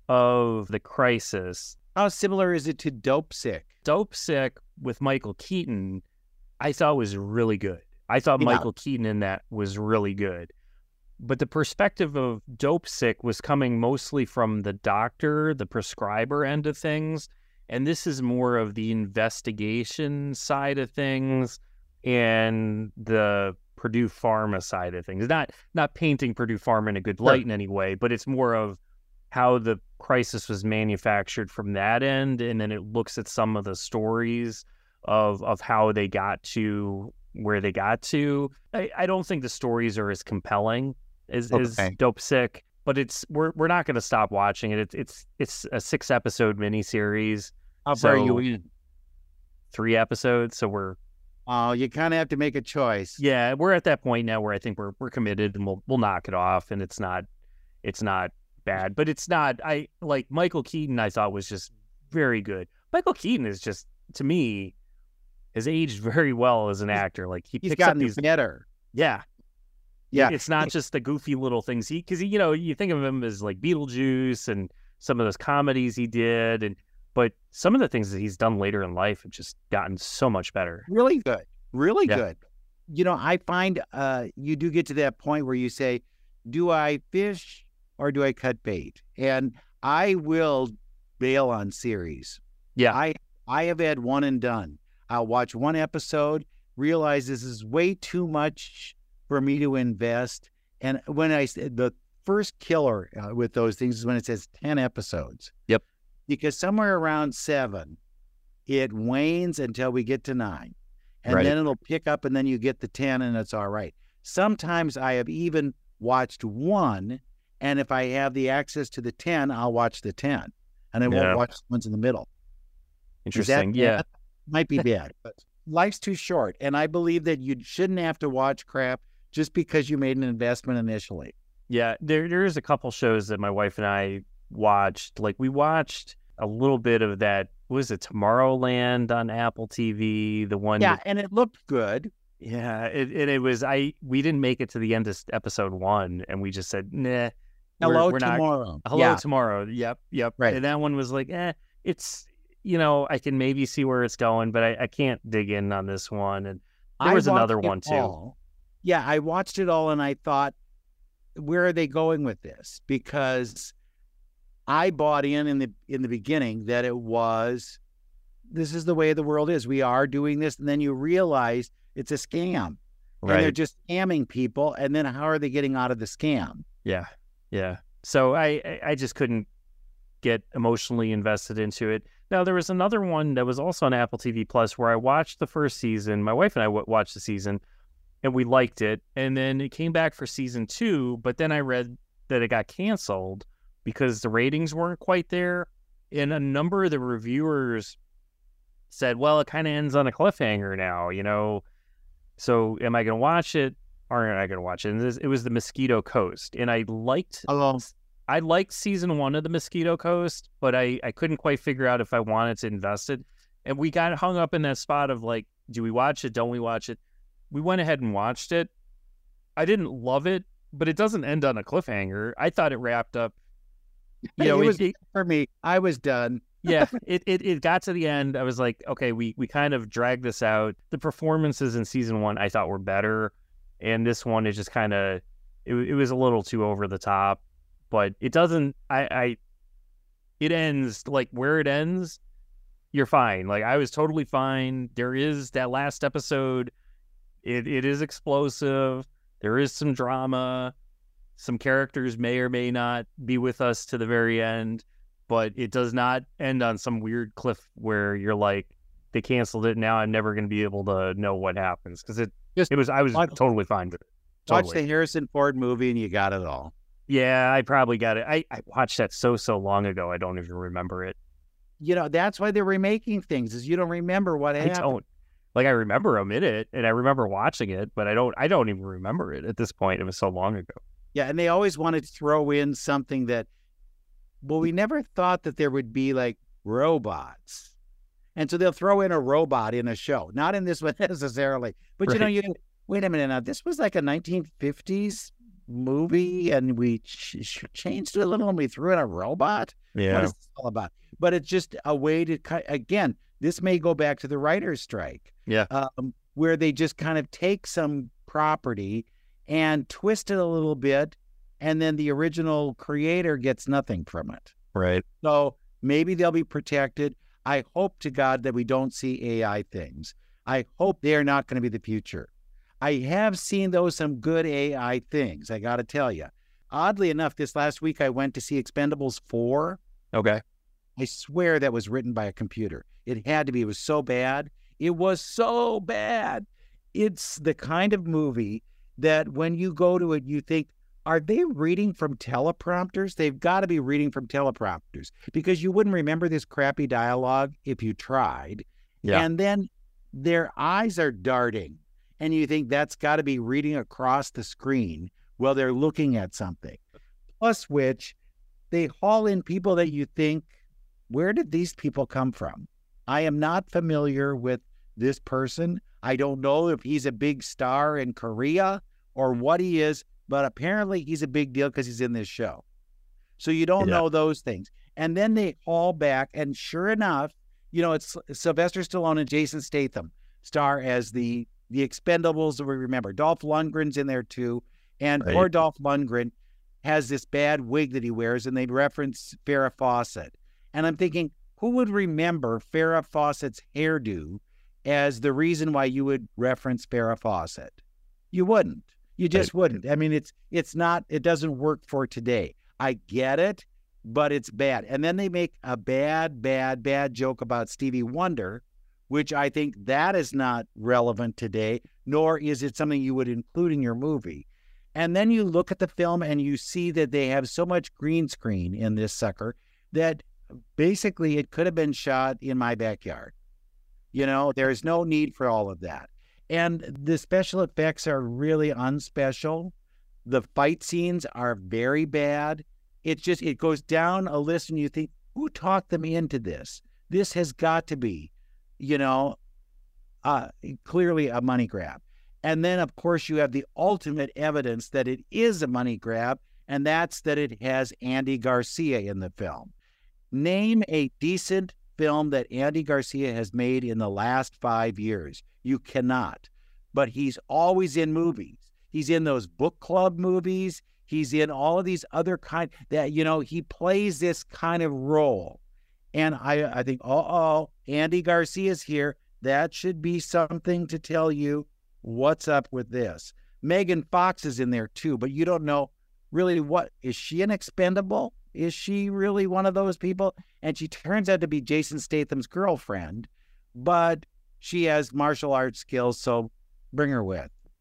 S2: of the crisis.
S3: How similar is it to Dope Sick?
S2: Dope Sick with Michael Keaton, I thought was really good. I thought
S3: Yeah.
S2: Michael Keaton in that was really good. But the perspective of Dope Sick was coming mostly from the doctor, the prescriber end of things. And this is more of the investigation side of things and the Purdue Pharma side of things. Not not painting Purdue Pharma in a good light in any way, but it's more of how the crisis was manufactured from that end. And then it looks at some of the stories of of how they got to where they got to. I, I don't think the stories are as compelling as, as
S3: Okay.
S2: Dope Sick, but it's we're we're not going to stop watching it. It's it's it's a six episode miniseries,
S3: How far are
S2: So-
S3: you in?
S2: three episodes. So we're
S3: Oh, you kind of have to make a choice.
S2: yeah we're at that point now where I think we're we're committed, and we'll we'll knock it off. And it's not it's not bad, but it's not. I like Michael Keaton. I thought was just very good. Michael Keaton is just, to me, has aged very well as an actor. Like he
S3: He's
S2: picks up
S3: gotten
S2: these
S3: better.
S2: yeah.
S3: Yeah.
S2: It's not just the goofy little things he, because he, you know, you think of him as like Beetlejuice and some of those comedies he did, and but some of the things that he's done later in life have just gotten so much better.
S3: Really good. Really
S2: Yeah.
S3: good. You know, I find uh, you do get to that point where you say, do I fish or do I cut bait? And I will bail on series.
S2: Yeah.
S3: I I have had one and done. I'll watch one episode, realize this is way too much for me to invest. And when I said the first killer uh, with those things is when it says ten episodes.
S2: Yep.
S3: Because somewhere around seven, it wanes until we get to nine. And
S2: Right.
S3: then it'll pick up, and then you get the ten, and it's all right. Sometimes I have even watched one, and if I have the access to the ten, I'll watch the ten. And I
S2: Yeah.
S3: won't watch the ones in the middle. Is that
S2: Interesting. Yeah.
S3: bad? Might be bad, but life's too short. And I believe that you shouldn't have to watch crap just because you made an investment initially.
S2: Yeah, there there's a couple shows that my wife and I watched. Like we watched a little bit of that. what Was it Tomorrowland on Apple T V? The one.
S3: Yeah,
S2: that-
S3: and it looked good.
S2: yeah. It, it it was. I we didn't make it to the end of s- episode one, and we just said, nah. we're-
S3: Hello
S2: we're not-
S3: tomorrow.
S2: Hello
S3: Yeah,
S2: tomorrow. Yep, yep.
S3: Right.
S2: And that one was like, eh. It's you know I can maybe see where it's going, but I, I can't dig in on this one. And there
S3: I
S2: was another
S3: watched it
S2: one too.
S3: all. Yeah, I watched it all, and I thought, where are they going with this? Because I bought in in the in the beginning that it was, this is the way the world is. We are doing this, and then you realize it's a scam, and they're
S2: Right.
S3: just scamming people. And then how are they getting out of the scam?
S2: Yeah, yeah. So I, I I just couldn't get emotionally invested into it. Now there was another one that was also on Apple T V Plus where I watched the first season. My wife and I w- watched the season, and we liked it. And then it came back for season two, but then I read that it got canceled because the ratings weren't quite there. And a number of the reviewers said, well, it kind of ends on a cliffhanger now, you know? So am I going to watch it or am I going to watch it? And this, it was The Mosquito Coast. And I liked,
S3: Hello.
S2: I liked season one of The Mosquito Coast, but I, I couldn't quite figure out if I wanted to invest it. And we got hung up in that spot of like, do we watch it? Don't we watch it? We went ahead and watched it. I didn't love it, but it doesn't end on a cliffhanger. I thought it wrapped up. You know,
S3: it
S2: it,
S3: was
S2: it,
S3: for me. I was done.
S2: yeah, it, it it got to the end. I was like, okay, we we kind of dragged this out. The performances in season one I thought were better, and this one is just kind of it, it was a little too over the top. But it doesn't. I, I it ends like where it ends. You're fine. Like I was totally fine. There is that last episode. It it is explosive. There is some drama. Some characters may or may not be with us to the very end, but it does not end on some weird cliff where you're like, they canceled it. Now I'm never going to be able to know what happens because it
S3: Just
S2: it was I was
S3: watch,
S2: totally fine with it. Totally.
S3: Watch the Harrison Ford movie and you got it all.
S2: Yeah, I probably got it. I, I watched that so so long ago. I don't even remember it.
S3: You know, that's why they're remaking things is you don't remember what
S2: I
S3: happened.
S2: don't. Like I remember them in it, and I remember watching it, but I don't. I don't even remember it at this point. It was so long ago.
S3: Yeah, and they always wanted to throw in something that, well, we never thought that there would be like robots. And so they'll throw in a robot in a show, not in this one necessarily. But,
S2: Right.
S3: you know, you wait a minute now. This was like a nineteen fifties movie and we ch- ch- changed it a little and we threw in a robot. What is this all about? But it's just a way to, ki- again, this may go back to the writer's strike.
S2: Yeah.
S3: Um, where they just kind of take some property and twist it a little bit, and then the original creator gets nothing from it.
S2: Right.
S3: So maybe they'll be protected. I hope to God that we don't see A I things. I hope they're not going to be the future. I have seen, though, some good A I things, I got to tell you. Oddly enough, this last week I went to see Expendables four.
S2: Okay.
S3: I swear that was written by a computer. It had to be. It was so bad. It was so bad. It's the kind of movie that when you go to it, you think, are they reading from teleprompters? They've got to be reading from teleprompters because you wouldn't remember this crappy dialogue if you tried.
S2: Yeah.
S3: And then their eyes are darting and you think that's got to be reading across the screen while they're looking at something. Plus which they haul in people that you think, where did these people come from? I am not familiar with this person. I don't know if he's a big star in Korea or what he is, but apparently he's a big deal because he's in this show. So you don't
S2: Yeah.
S3: know those things. And then they haul back, and sure enough, you know, it's Sylvester Stallone and Jason Statham star as the the Expendables that we remember. Dolph Lundgren's in there too. And
S2: Right.
S3: poor Dolph Lundgren has this bad wig that he wears, and they reference Farrah Fawcett. And I'm thinking, who would remember Farrah Fawcett's hairdo as the reason why you would reference Farrah Fawcett? You wouldn't. You just
S2: Right.
S3: wouldn't. I mean, it's it's not, it doesn't work for today. I get it, but it's bad. And then they make a bad, bad, bad joke about Stevie Wonder, which I think that is not relevant today, nor is it something you would include in your movie. And then you look at the film and you see that they have so much green screen in this sucker that basically it could have been shot in my backyard. You know, there's no need for all of that. And the special effects are really unspecial. The fight scenes are very bad. It just, it goes down a list and you think, who talked them into this? This has got to be, you know, uh, clearly a money grab. And then, of course, you have the ultimate evidence that it is a money grab, and that's that it has Andy Garcia in the film. Name a decent film that Andy Garcia has made in the last five years. You cannot. But he's always in movies. He's in those book club movies. He's in all of these other kind that, you know, he plays this kind of role. And I, I think, uh-oh, Andy Garcia's here. That should be something to tell you what's up with this. Megan Fox is in there too, but you don't know really what, is she an expendable? Is she really one of those people? And she turns out to be Jason Statham's girlfriend, but she has martial arts skills, so bring her with.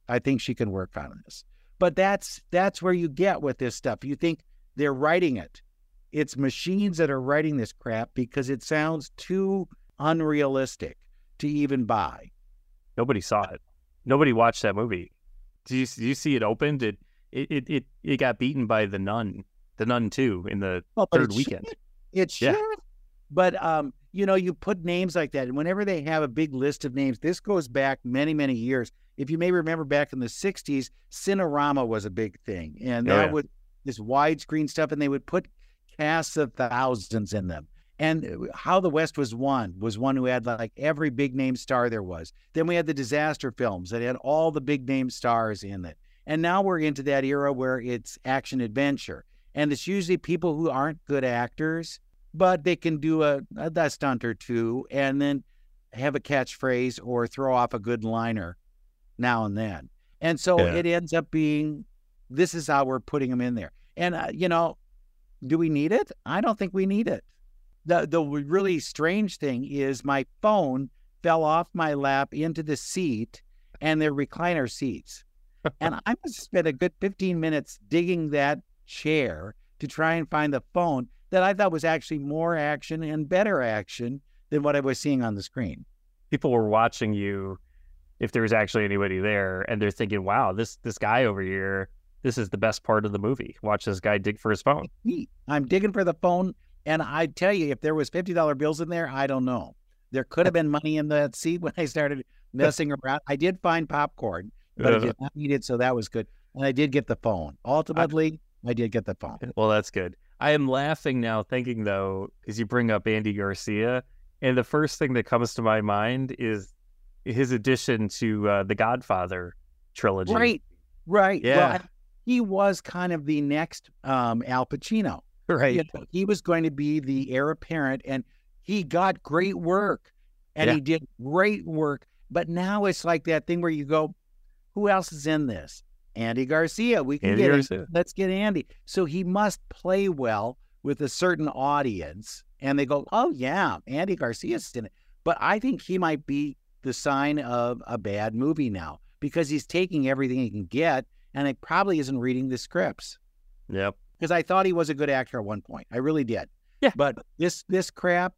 S3: I think she can work on this. But that's that's where you get with this stuff. You think they're writing it. It's machines that are writing this crap because it sounds too unrealistic to even buy.
S2: Nobody saw it. Nobody watched that movie. Did you, did you see it opened? It, it it it got beaten by The Nun, The Nun two in the
S3: well,
S2: third
S3: it
S2: weekend.
S3: Should. It should. Yeah. But, um, you know, you put names like that, and whenever they have a big list of names, this goes back many, many years. If you may remember back in the sixties, Cinerama was a big thing. And that oh, yeah. was this widescreen stuff, and they would put casts of thousands in them. And How the West Was Won was one who had like every big name star there was. Then we had the disaster films that had all the big name stars in it. And now we're into that era where it's action adventure. And it's usually people who aren't good actors, but they can do a, a stunt or two and then have a catchphrase or throw off a good liner now and then. And so yeah. it ends up being, this is how we're putting them in there. And, uh, you know, do we need it? I don't think we need it. The the really strange thing is my phone fell off my lap into the seat, and they're recliner seats. And I must have spent a good fifteen minutes digging that chair to try and find the phone that I thought was actually more action and better action than what I was seeing on the screen.
S2: People were watching you, if there was actually anybody there, and they're thinking, wow, this this guy over here, this is the best part of the movie. Watch this guy dig for his phone.
S3: I'm digging for the phone. And I tell you, if there was fifty dollar bills in there, I don't know. There could have been money in that seat when I started messing around. I did find popcorn, but I did not need it, so that was good. And I did get the phone. Ultimately, I, I did get the phone.
S2: Well, that's good. I am laughing now thinking, though, because you bring up Andy Garcia, and the first thing that comes to my mind is his addition to uh, the Godfather trilogy.
S3: Right, right.
S2: Yeah.
S3: Well, he was kind of the next um, Al Pacino.
S2: Right.
S3: You know, he was going to be the heir apparent, and he got great work, and yeah. he did great work. But now it's like that thing where you go, who else is in this? Andy Garcia. We can
S2: Andy
S3: get
S2: Garcia.
S3: Him. Let's get Andy. So he must play well with a certain audience, and they go, oh, yeah, Andy Garcia's in it. But I think he might be the sign of a bad movie now because he's taking everything he can get, and he probably isn't reading the scripts.
S2: Yep.
S3: Because I thought he was a good actor at one point. I really did.
S2: Yeah.
S3: But this this crap,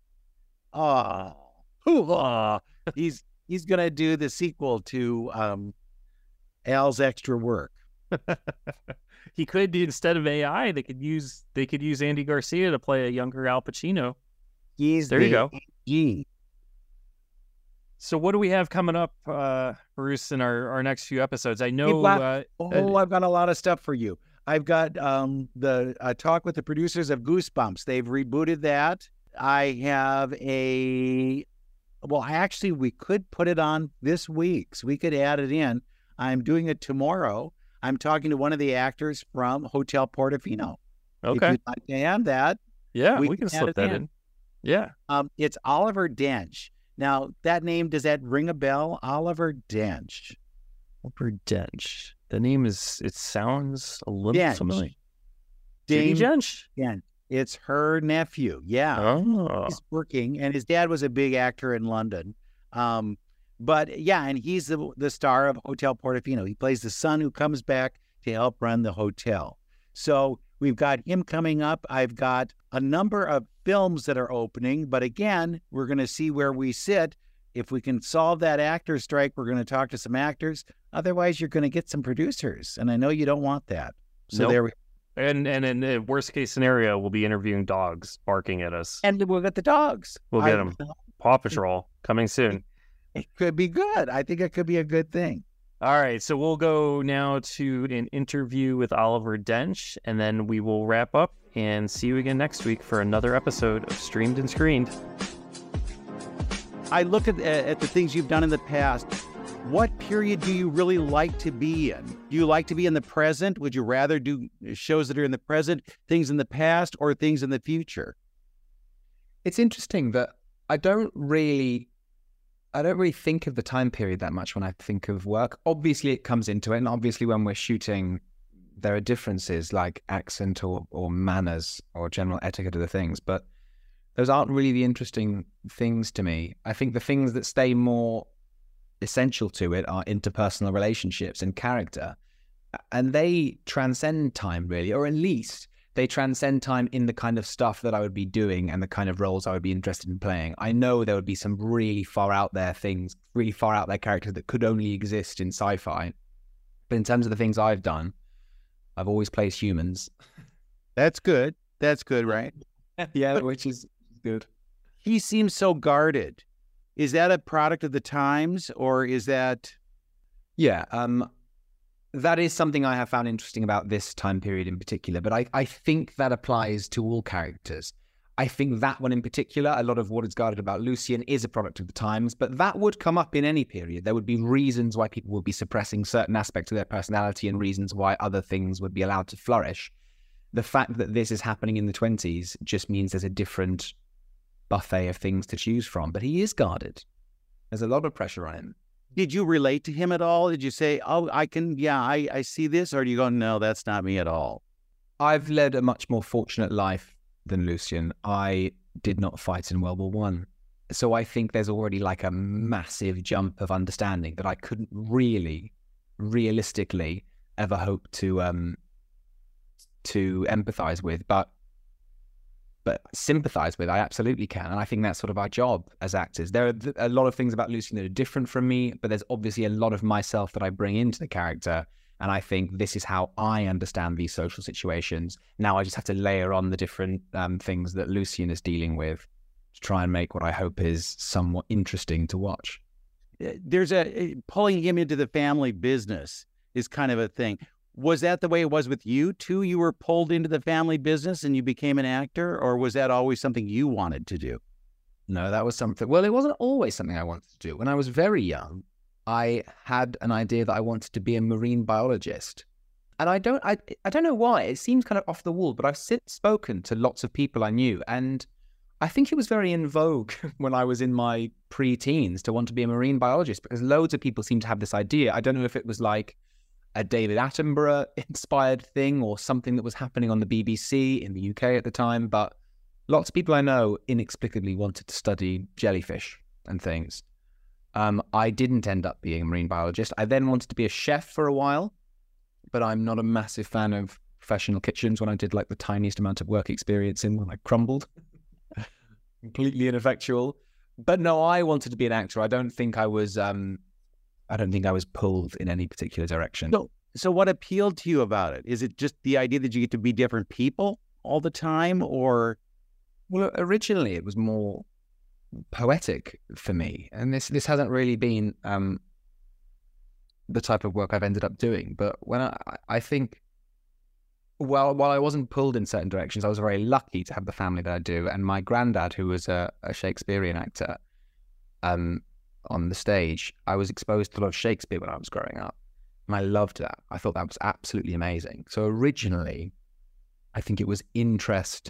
S3: oh, oh he's he's gonna do the sequel to um, Al's Extra Work.
S2: He could, instead of A I, they could use they could use Andy Garcia to play a younger Al Pacino.
S3: He's
S2: there.
S3: The
S2: You go.
S3: G.
S2: So what do we have coming up, uh, Bruce, in our, our next few episodes? I know.
S3: Got,
S2: uh,
S3: oh, I've got a lot of stuff for you. I've got um, the uh, talk with the producers of Goosebumps. They've rebooted that. I have a, well, actually, we could put it on this week, so we could add it in. I'm doing it tomorrow. I'm talking to one of the actors from Hotel Portofino.
S2: Okay.
S3: If you'd like to add that.
S2: Yeah, we,
S3: we
S2: can
S3: can
S2: slip that in. in. Yeah.
S3: Um, it's Oliver Dench. Now, that name, does that ring a bell? Oliver Dench.
S2: Oliver Dench. The name is, it sounds a little
S3: Dench.
S2: familiar.
S3: Dame
S2: Dench?
S3: Yeah, it's her nephew. Yeah.
S2: Oh.
S3: He's working, and his dad was a big actor in London. Um, but yeah, and he's the, the star of Hotel Portofino. He plays the son who comes back to help run the hotel. So we've got him coming up. I've got a number of films that are opening, but again, we're going to see where we sit. If we can solve that actor strike, we're going to talk to some actors. Otherwise, you're going to get some producers, and I know you don't want that. So
S2: nope.
S3: there we
S2: And and in the worst case scenario, we'll be interviewing dogs barking at us.
S3: And we'll get the dogs.
S2: We'll get
S3: I,
S2: them. Paw Patrol coming soon.
S3: It could be good. I think it could be a good thing.
S2: All right, so we'll go now to an interview with Oliver Dench, and then we will wrap up and see you again next week for another episode of Streamed and Screened.
S3: I look at, at the things you've done in the past. What period do you really like to be in? Do you like to be in the present? Would you rather do shows that are in the present, things in the past, or things in the future?
S5: It's interesting that I don't really, I don't really think of the time period that much when I think of work. Obviously, it comes into it, and obviously when we're shooting, there are differences like accent or, or manners or general etiquette of the things, but those aren't really the interesting things to me. I think the things that stay more essential to it are interpersonal relationships and character. And they transcend time, really, or at least they transcend time in the kind of stuff that I would be doing and the kind of roles I would be interested in playing. I know there would be some really far out there things, really far out there characters that could only exist in sci-fi. But in terms of the things I've done, I've always played humans.
S3: That's good. That's good, right?
S5: Yeah, which is good.
S3: He seems so guarded. Is that a product of the times, or is that...
S5: Yeah, um... that is something I have found interesting about this time period in particular, but I, I think that applies to all characters. I think that one in particular, a lot of what is guarded about Lucien is a product of the times, but that would come up in any period. There would be reasons why people would be suppressing certain aspects of their personality and reasons why other things would be allowed to flourish. The fact that this is happening in the twenties just means there's a different buffet of things to choose from, but he is guarded. There's a lot of pressure on him.
S3: Did you relate to him at all? Did you say, oh, I can, yeah, I, I see this? Or do you go, no, that's not me at all?
S5: I've led a much more fortunate life than Lucien. I did not fight in World War One. So I think there's already like a massive jump of understanding that I couldn't really, realistically ever hope to um to empathize with. But But sympathize with, I absolutely can. And I think that's sort of our job as actors. There are th- a lot of things about Lucien that are different from me, but there's obviously a lot of myself that I bring into the character. And I think this is how I understand these social situations. Now I just have to layer on the different um, things that Lucien is dealing with to try and make what I hope is somewhat interesting to watch.
S3: There's a, pulling him into the family business is kind of a thing. Was that the way it was with you too? You were pulled into the family business and you became an actor, or was that always something you wanted to do?
S5: No, that was something, well, it wasn't always something I wanted to do. When I was very young, I had an idea that I wanted to be a marine biologist. And I don't, I, I don't know why. It seems kind of off the wall, but I've since spoken to lots of people I knew, and I think it was very in vogue when I was in my pre-teens to want to be a marine biologist, because loads of people seem to have this idea. I don't know if it was like a David Attenborough inspired thing or something that was happening on the B B C in the U K at the time, but lots of people I know inexplicably wanted to study jellyfish and things. Um, I didn't end up being a marine biologist. I then wanted to be a chef for a while, but I'm not a massive fan of professional kitchens. When I did like the tiniest amount of work experience in one, I crumbled. Completely ineffectual. But no, I wanted to be an actor. I don't think I was... Um, I don't think I was pulled in any particular direction.
S3: So, so what appealed to you about it? Is it just the idea that you get to be different people all the time, or?
S5: Well, originally it was more poetic for me, and this this hasn't really been um, the type of work I've ended up doing. But when I, I think, well, while I wasn't pulled in certain directions, I was very lucky to have the family that I do, and my granddad, who was a, a Shakespearean actor, um. on the stage, I was exposed to a lot of Shakespeare when I was growing up, and I loved that. I thought that was absolutely amazing. So originally, I think it was interest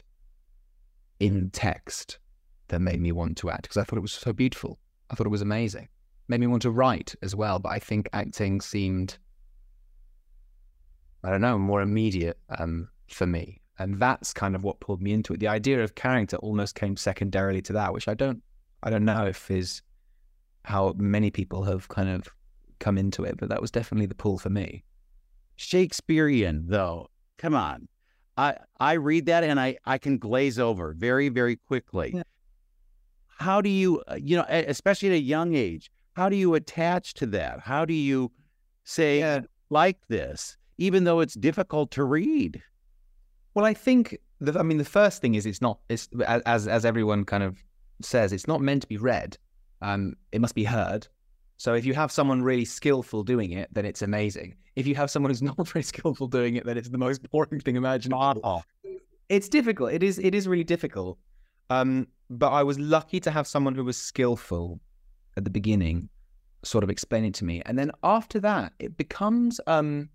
S5: in text that made me want to act, because I thought it was so beautiful. I thought it was amazing. Made me want to write as well, but I think acting seemed, I don't know, more immediate um, for me. And that's kind of what pulled me into it. The idea of character almost came secondarily to that, which I don't, I don't know if is how many people have kind of come into it, but that was definitely the pull for me.
S3: Shakespearean, though, come on. I I read that and I, I can glaze over very, very quickly. Yeah. How do you, you know, especially at a young age, how do you attach to that? How do you say, yeah. like this, even though it's difficult to read?
S5: Well, I think, the, I mean, the first thing is it's not, it's, as as everyone kind of says, it's not meant to be read. Um, it must be heard. So if you have someone really skillful doing it, then it's amazing. If you have someone who's not very skillful doing it, then it's the most boring thing imaginable. Oh. It's difficult. It is. It is really difficult. Um, but I was lucky to have someone who was skillful at the beginning, sort of explain it to me, and then after that, it becomes. Um,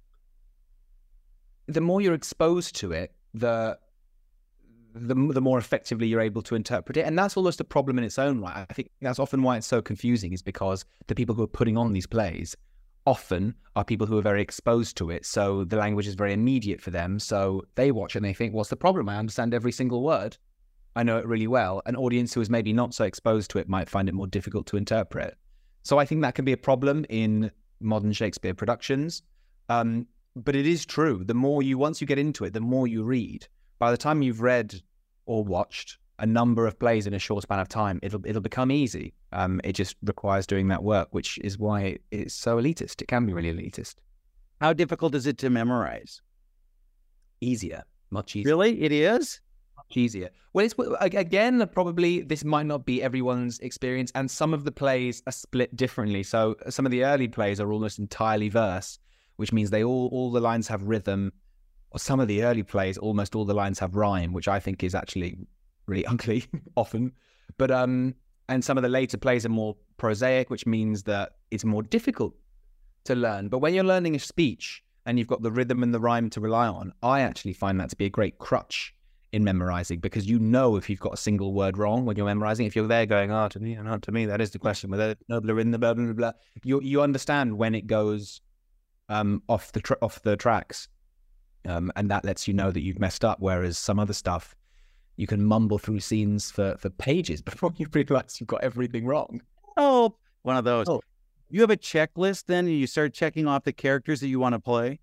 S5: the more you're exposed to it, the The, the more effectively you're able to interpret it. And that's almost a problem in its own right. I think that's often why it's so confusing, is because the people who are putting on these plays often are people who are very exposed to it. So the language is very immediate for them. So they watch it and they think, what's the problem? I understand every single word. I know it really well. An audience who is maybe not so exposed to it might find it more difficult to interpret. So I think that can be a problem in modern Shakespeare productions. Um, but it is true. The more you, once you get into it, the more you read. By the time you've read or watched a number of plays in a short span of time, it'll it'll become easy. Um, it just requires doing that work, which is why it's so elitist. It can be really elitist.
S3: How difficult is it to memorize?
S5: Easier, much easier.
S3: Really? It is?
S5: Much easier. Well, it's again, probably this might not be everyone's experience, and some of the plays are split differently. So some of the early plays are almost entirely verse, which means they all all the lines have rhythm. Or some of the early plays, almost all the lines have rhyme, which I think is actually really ugly often. But um, and some of the later plays are more prosaic, which means that it's more difficult to learn. But when you're learning a speech and you've got the rhythm and the rhyme to rely on, I actually find that to be a great crutch in memorizing, because you know if you've got a single word wrong when you're memorizing, if you're there going, oh, to me, not to me, that is the question, whether nobler in the blah, blah, blah, blah, you you understand when it goes um, off the tr- off the tracks. Um, and that lets you know that you've messed up, whereas some other stuff, you can mumble through scenes for, for pages before you realize you've got everything wrong.
S3: Oh, one of those.
S5: Oh.
S3: You have a checklist then, and you start checking off the characters that you want to play?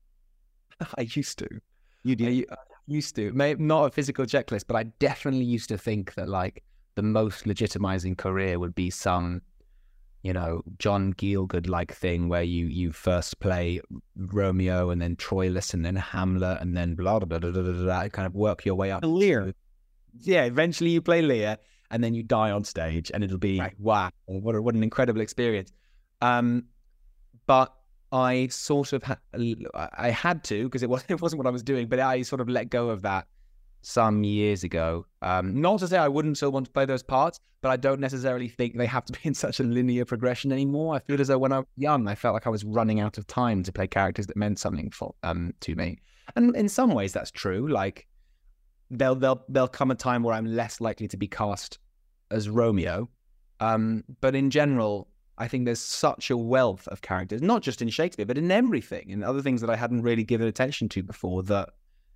S5: I used to.
S3: You do?
S5: I, I used to. Maybe not a physical checklist, but I definitely used to think that like the most legitimizing career would be some, you know, John Gielgud-like thing where you you first play Romeo and then Troilus and then Hamlet and then blah, blah, blah, blah, blah, blah, kind of work your way up.
S3: Lear.
S5: Yeah, eventually you play Lear and then you die on stage and it'll be, right. Wow, what, a, what an incredible experience. Um, but I sort of, ha- I had to, because it, was, it wasn't what I was doing, but I sort of let go of that some years ago. Um, not to say I wouldn't still want to play those parts, but I don't necessarily think they have to be in such a linear progression anymore. I feel as though when I was young, I felt like I was running out of time to play characters that meant something for, um, to me. And in some ways that's true. Like there'll, there'll, there'll come a time where I'm less likely to be cast as Romeo. Um, but in general, I think there's such a wealth of characters, not just in Shakespeare, but in everything, and other things that I hadn't really given attention to before, that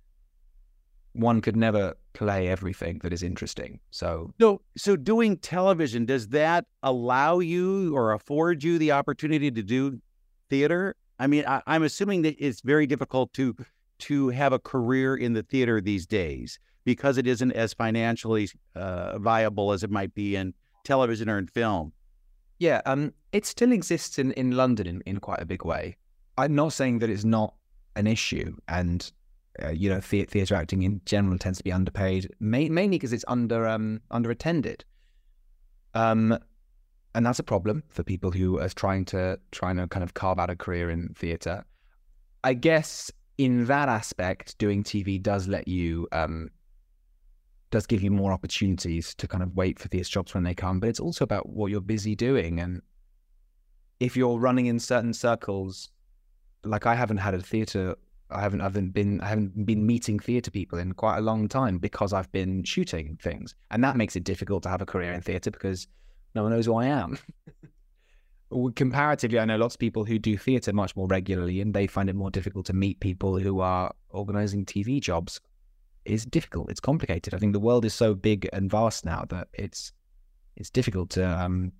S5: one could never play everything that is interesting. So,
S3: so, so doing television, does that allow you or afford you the opportunity to do theater? I mean, I, I'm assuming that it's very difficult to to have a career in the theater these days because it isn't as financially uh, viable as it might be in television or in film.
S5: Yeah, um, it still exists in, in London in, in quite a big way. I'm not saying that it's not an issue, and uh, you know, the- theatre acting in general tends to be underpaid, ma- mainly because it's under um underattended. Um, and that's a problem for people who are trying to trying to kind of carve out a career in theatre. I guess in that aspect, doing T V does let you um. does give you more opportunities to kind of wait for these jobs when they come, but it's also about what you're busy doing. And if you're running in certain circles, like I haven't had a theatre, I haven't, I haven't been, I haven't been meeting theatre people in quite a long time because I've been shooting things. And that makes it difficult to have a career in theatre because no one knows who I am. Comparatively, I know lots of people who do theatre much more regularly, and they find it more difficult to meet people who are organising T V jobs. Is difficult. It's complicated. I think the world is so big and vast now that it's it's difficult to um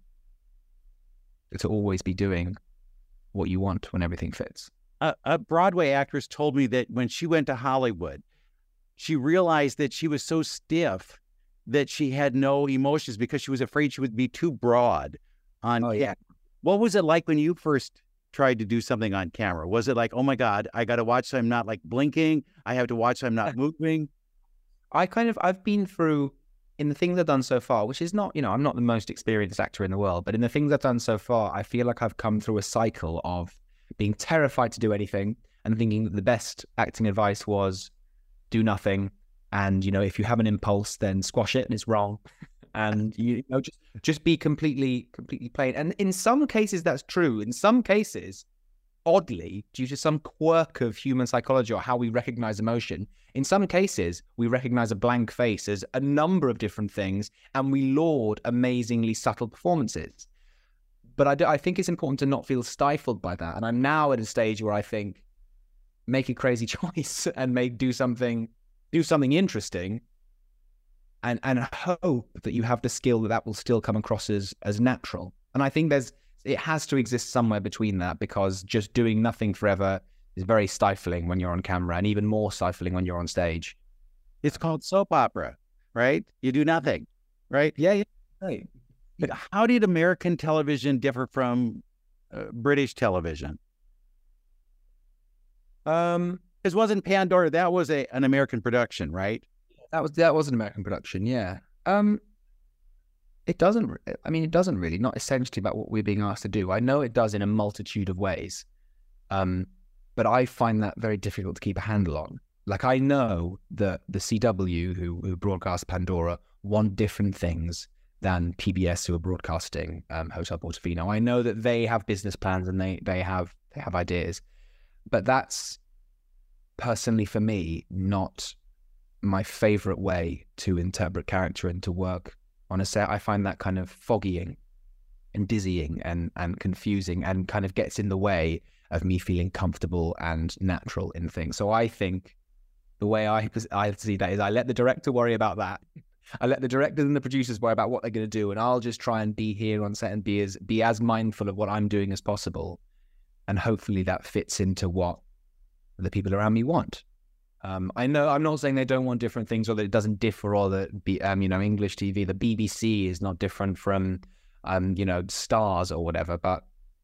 S5: to always be doing what you want when everything fits.
S3: A, a Broadway actress told me that when she went to Hollywood, she realized that she was so stiff that she had no emotions because she was afraid she would be too broad on.
S5: Oh yeah.
S3: What was it like when you first tried to do something on camera? Was it like, oh my God, I got to watch so I'm not like blinking. I have to watch so I'm not moving.
S5: I kind of, I've been through, in the things I've done so far, which is not, you know, I'm not the most experienced actor in the world, but in the things I've done so far, I feel like I've come through a cycle of being terrified to do anything and thinking that the best acting advice was do nothing. And, you know, if you have an impulse, then squash it and it's wrong. And you know, just just be completely, completely plain. And in some cases, that's true. In some cases, oddly, due to some quirk of human psychology or how we recognize emotion, in some cases, we recognize a blank face as a number of different things, and we laud amazingly subtle performances. But I, do, I think it's important to not feel stifled by that. And I'm now at a stage where I think, make a crazy choice and make do something, do something interesting. And and hope that you have the skill that that will still come across as as natural. And I think there's it has to exist somewhere between that, because just doing nothing forever is very stifling when you're on camera, and even more stifling when you're on stage.
S3: It's called soap opera, right? You do nothing, right?
S5: Yeah, yeah. Right.
S3: How did American television differ from uh, British television?
S5: Um,
S3: This wasn't Pandora. That was a an American production, right?
S5: that was that was an American production. Yeah. Um, it doesn't. I mean, it doesn't really. Not essentially about what we're being asked to do. I know it does in a multitude of ways. Um, but I find that very difficult to keep a handle on. Like, I know that the C W, who, who broadcast Pandora, want different things than P B S, who are broadcasting um, Hotel Portofino. I know that they have business plans and they they have they have ideas, but that's personally for me not my favorite way to interpret character and to work on a set. I find that kind of foggying and dizzying and and confusing, and kind of gets in the way of me feeling comfortable and natural in things. So I think the way I I see that is I let the director worry about that. I let the directors and the producers worry about what they're going to do, and I'll just try and be here on set and be as be as mindful of what I'm doing as possible, and hopefully that fits into what the people around me want. Um, I know I'm not saying they don't want different things, or that it doesn't differ, or that be, um, you know, English T V, the B B C is not different from um, you know, Stars or whatever, but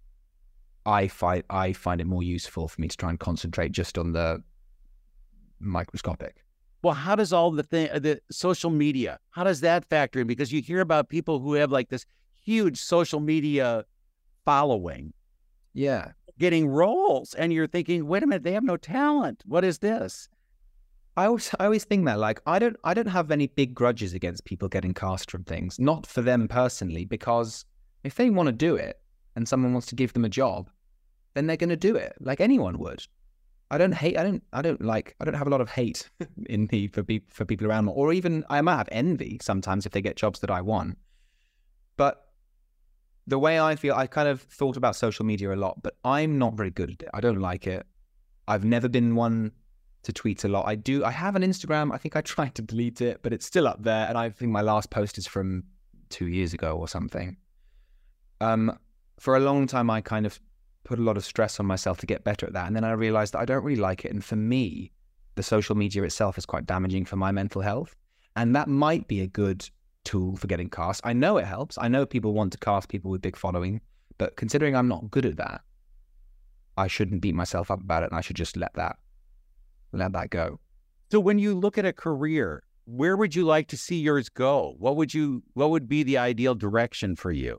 S5: I find I find it more useful for me to try and concentrate just on the microscopic.
S3: Well, how does all the thing, the social media, how does that factor in? Because you hear about people who have like this huge social media following,
S5: Yeah.
S3: getting roles, and you're thinking, wait a minute, they have no talent. What is this?
S5: I always, I always think that, like, I don't, I don't have any big grudges against people getting cast from things. Not for them personally, because if they want to do it and someone wants to give them a job, then they're going to do it, like anyone would. I don't hate. I don't. I don't like. I don't have a lot of hate in me for people for people around me, or even I might have envy sometimes if they get jobs that I want. But the way I feel, I kind of thought about social media a lot, but I'm not very good at it. I don't like it. I've never been one to tweet a lot. I do. I have an Instagram. I think I tried to delete it, but it's still up there. And I think my last post is from two years ago or something. Um, for a long time, I kind of put a lot of stress on myself to get better at that. And then I realized that I don't really like it. And for me, the social media itself is quite damaging for my mental health. And that might be a good tool for getting cast. I know it helps. I know people want to cast people with big following, but considering I'm not good at that, I shouldn't beat myself up about it. And I should just let that, let that go.
S3: So when you look at a career, where would you like to see yours go? What would you, what would be the ideal direction for you?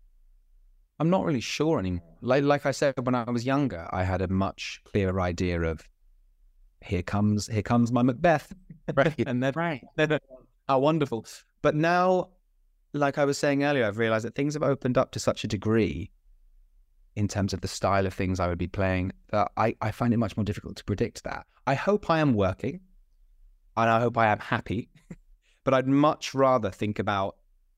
S5: I'm not really sure anymore. Like, like I said, when I was younger, I had a much clearer idea of here comes, here comes my Macbeth,
S3: Right.
S5: and then,
S3: Right.
S5: then how wonderful. But now, like I was saying earlier, I've realized that things have opened up to such a degree in terms of the style of things I would be playing that I, I find it much more difficult to predict that. I hope I am working, and I hope I am happy, but I'd much rather think about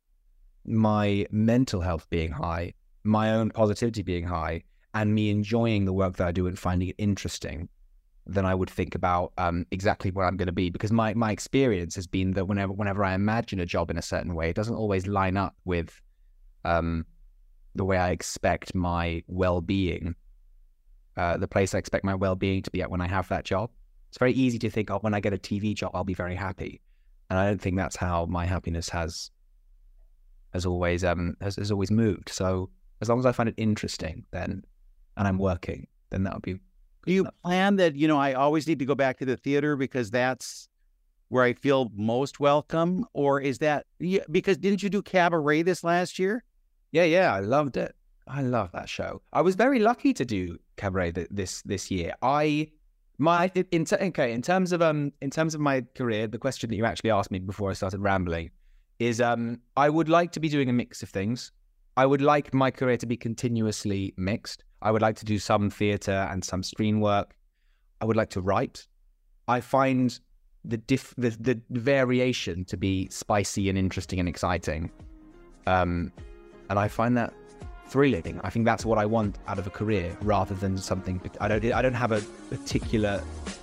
S5: my mental health being high, my own positivity being high, and me enjoying the work that I do and finding it interesting, than I would think about um, exactly where I'm going to be. Because my, my experience has been that whenever whenever I imagine a job in a certain way, it doesn't always line up with um, the way I expect my well-being, uh, the place I expect my well-being to be at when I have that job. It's very easy to think, oh, when I get a T V job, I'll be very happy. And I don't think that's how my happiness has has always um has, has always moved. So as long as I find it interesting, then, and I'm working, then that would be.
S3: Do you plan that, you know, I always need to go back to the theater because that's where I feel most welcome? Or is that, yeah, because didn't you do Cabaret this last year?
S5: Yeah, yeah, I loved it. I love that show. I was very lucky to do Cabaret th- this this year. I my in t- okay in terms of um in terms of my career, the question that you actually asked me before I started rambling is um I would like to be doing a mix of things. I would like my career to be continuously mixed. I would like to do some theatre and some screen work. I would like to write. I find the diff the, the variation to be spicy and interesting and exciting. Um, and I find that thrilling. I think that's what I want out of a career, rather than something. I don't. I don't have a particular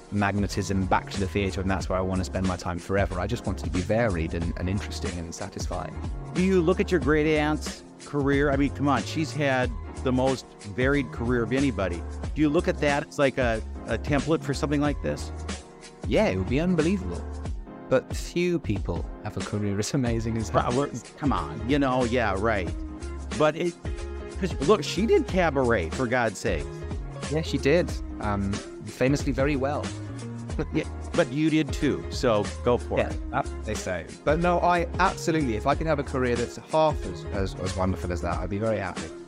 S5: magnetism back to the theatre, and that's where I want to spend my time forever. I just want it to be varied and, and interesting and satisfying.
S3: Do you look at your great aunt's career? I mean, come on, she's had the most varied career of anybody. Do you look at that as like a, a template for something like this?
S5: Yeah, it would be unbelievable. But few people have a career as amazing as her.
S3: Come on, you know, yeah, right. But it, because look, she did cabaret, for God's sake.
S5: Yeah, she did. Um, famously very well.
S3: Yeah, but you did too, so go for
S5: Yeah,
S3: it.
S5: that, they say. But no, I absolutely, if I can have a career that's half as, as, as wonderful as that, I'd be very happy.